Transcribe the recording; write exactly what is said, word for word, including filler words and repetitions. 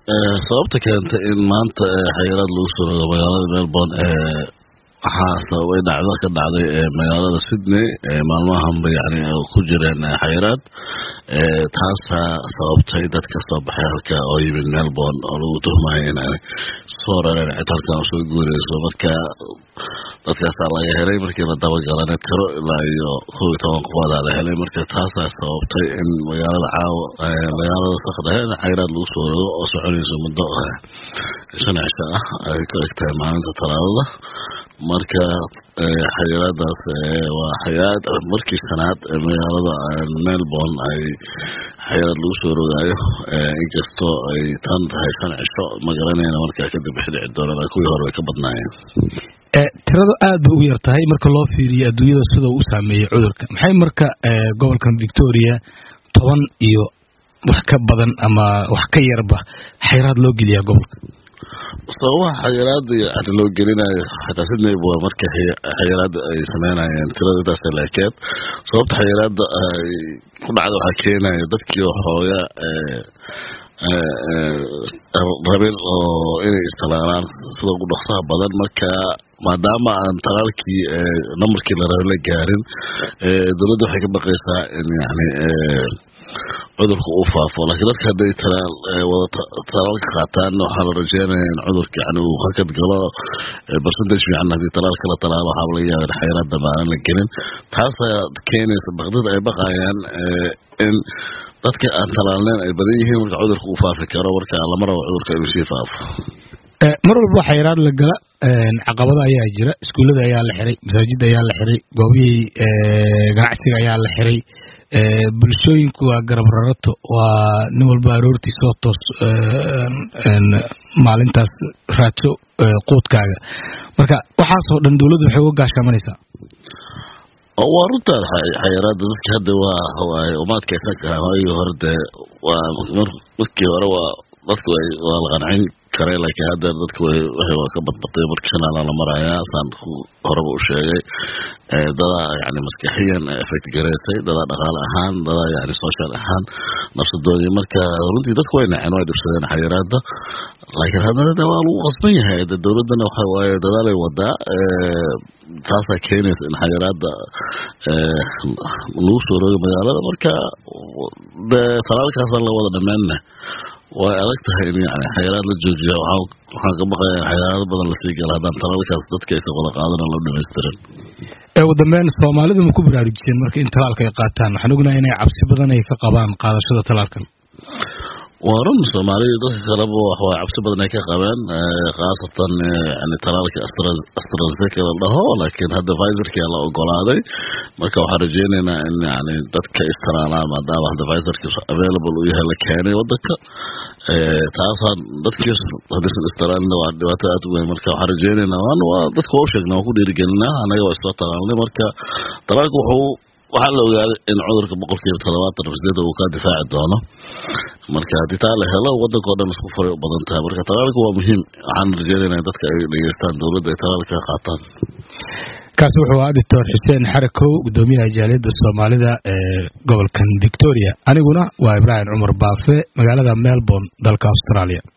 sababta keentay in maanta xayiraad lagu soo rogo magaalada Melbourne ee waxaa sababay dhacdo ka dhacday ee magaalada Sydney ee maalmahanba yani ku jireen xayiraad ee taas sababtay dadka soo baxay halka oo yimid Melbourne oo lagu tuhmay in ay soo rareen ciidanka soo guurayso marka dadkaas laga helay markii la daba galanay tiro ilaa iyo kow iyo toban qof la helay marka taas sababtay in magaalada caawa magaalada saxda xayiraad lagu soo rogo oo soconayso muddo shan cisho ah ay ka egtay maalinta Talaadada marka xayiraadaas waa xayiraad markii sanaad ee magaalada Melbourne ay xayiraad lagu soo rogayo inkastoo ay tan tahay shan cisho magaranayna markaa kadib xidhiidh doonada kuwii hore ka badnaayeen tirada aad bay u yar tahay marka loo fiiriyo adduunyada sida uu saameeyay cudurka maxay marka gobolkan Victoria toban iyo wax ka badan ama wax ka yarba xayiraad loo geliyaa gobolka sababa xayiraad yani loo gelinayo xataa Sydney buu marka xayiraad ay sameynayeen tirada taas laakeed sababta xayiraad ay ku dhacdo waxa keenaya dadkii xooga ee rabin oo inay istalaalaan sida ugu dhaqsaha badan marka maadaama aan talaalkii numberkii la rabo la gaarin dawladda waxay ka baqaysaa in yani cudurku uu faafo laakiin dadka haday talaal wada talaalka qaataan waxa la rajeynayaa in cudurka yani uu hakad galo percentage fiican hadii talaalka la talaalo waxa laga yaabaa xayiraad dabaan la gelin taas keenaysa baqdada ay baqayaan in dadka aan talaalneen ay badan yihiin marka cudurku uu faafi karo marka la maro cudurka inuu sii faafo mar walba xayiraad la gala caqabada ayaa jira iskuulada ayaa la xiray masaajidda ayaa la xiray goobihii ganacsiga ayaa la xiray bulshooyinku waa garab rarato waa nin walba aroortii soo toos maalintaas raadso quudkaaga marka waxaasoo dhan dawladdu waxay uga gaashaamanaysaa waa runtaa xayiraadda dadka hadda waa umaadkaysan karaa waagii hore dee waa markii hore waa dadku waa la qancin karay laakiin hadda dadku waxay ka badbatay markii shanaala la marayaa saan horeba u sheegay dada yani maskaxiyan effect gareysay dada dhaqaale ahaan dada yani social ahaan nafsadoodii marka runtii dadku way naceen way dhibsadeen xayiraadda laakiin haddana waa lagu qasban yahay dawladdana waxa waaye dadaalay wadaa taasaa keenaysa in xayiraadda lagu soo rogo magaalada marka talaalkaasaan la wada dhammaanna way adag tahay in yani xayiraad la joojiyo waxaan ka baqayaa xayiraado badan lasii gala haddaan talaalkaas dadka aysan wada qaadan loo dhamaystirin ugu dambeyn Soomaalidu ma ku baraarujiseen marka in talaalka ay qaataan waxaan ognahay inay cabsi badan ay ka qabaan qaadashada talaalkan warun Soomaalidu dadka kaleba wax cabsi badan ay ka qabaan khaasatan yani talaalka AstraZeneca la dhaho laakiin hadda Pfizer-ka la ogolaaday marka waxaan rajeynaynaa in yani dadka istalaalaan maadaama hadda Pfizer-ka available uu yahay la keenay wadanka taasaan dadkii hadaysan istalaalin waa dhibaato aad u weyn marka waxaan rajeynaynaa waa dadka u sheegnaa ku dhiirigelinaa anaga waa isoo talaalnay marka talaalku wuxuu waxaa la ogaaday in cudurka boqolkiiba toddobaatan rasiidada uu ka difaaci doono marka haddii taa la helo waddanka oo dhan isku furay u badan tahay marka talaalku waa muhiim waxaan rajeynaynaa dadka ay dhegeystaan dawladda ay talaalka ka qaataan kaasi wuxuu ahaa doctor Xuseen Xarakow gudoomiyaha jaaliyadda Soomaalida ee gobolkan Victoria aniguna waa Ibrahim Cumar Baafe magaalada Melbourne dalka Australia